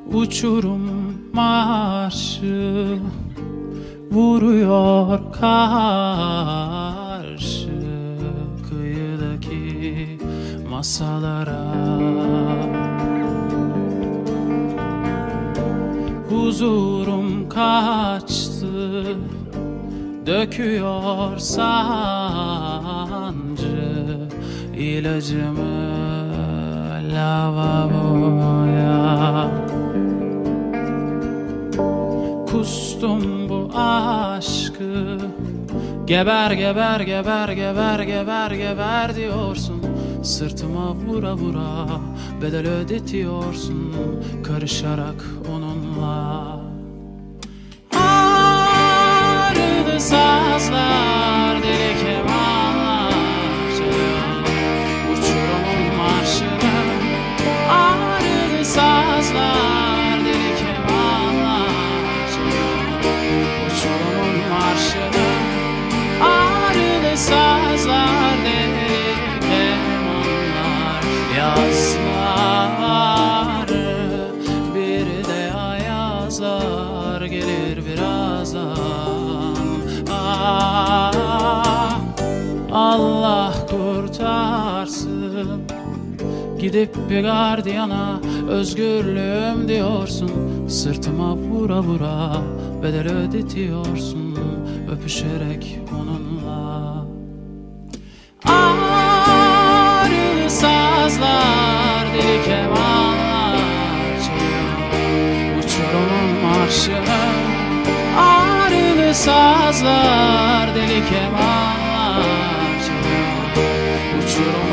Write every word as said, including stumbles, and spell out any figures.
Uçurum marşı vuruyor karşı kıyıdaki masalara. Huzurum kaçtı, döküyor sancı ilacımı lavaboya. Kustum bu aşkı, geber geber geber geber geber geber diyorsun. Sırtıma vura vura bedel ödetiyorsun, karışarak onunla. Ağrıdı sazlar, deli kemanlar çalıyor uçurumun marşını. Ağrıdı sazlar, deli kemanlar çalıyor uçurumun marşını. Ağrıdı sazlar, deli kemanlar, yazları bir de ayazlar gelir birazdan. Ah, Allah kurtarsın. Gidip bir gardiyana özgürlüğüm diyorsun. Sırtıma vura vura bedel ödetiyorsun, öpüşerek onunla. Ağrılı sazlar, deli kemanlar çalıyor uçurumun marşını. Ağrılı sazlar, deli kemanlar çalıyor uçurumun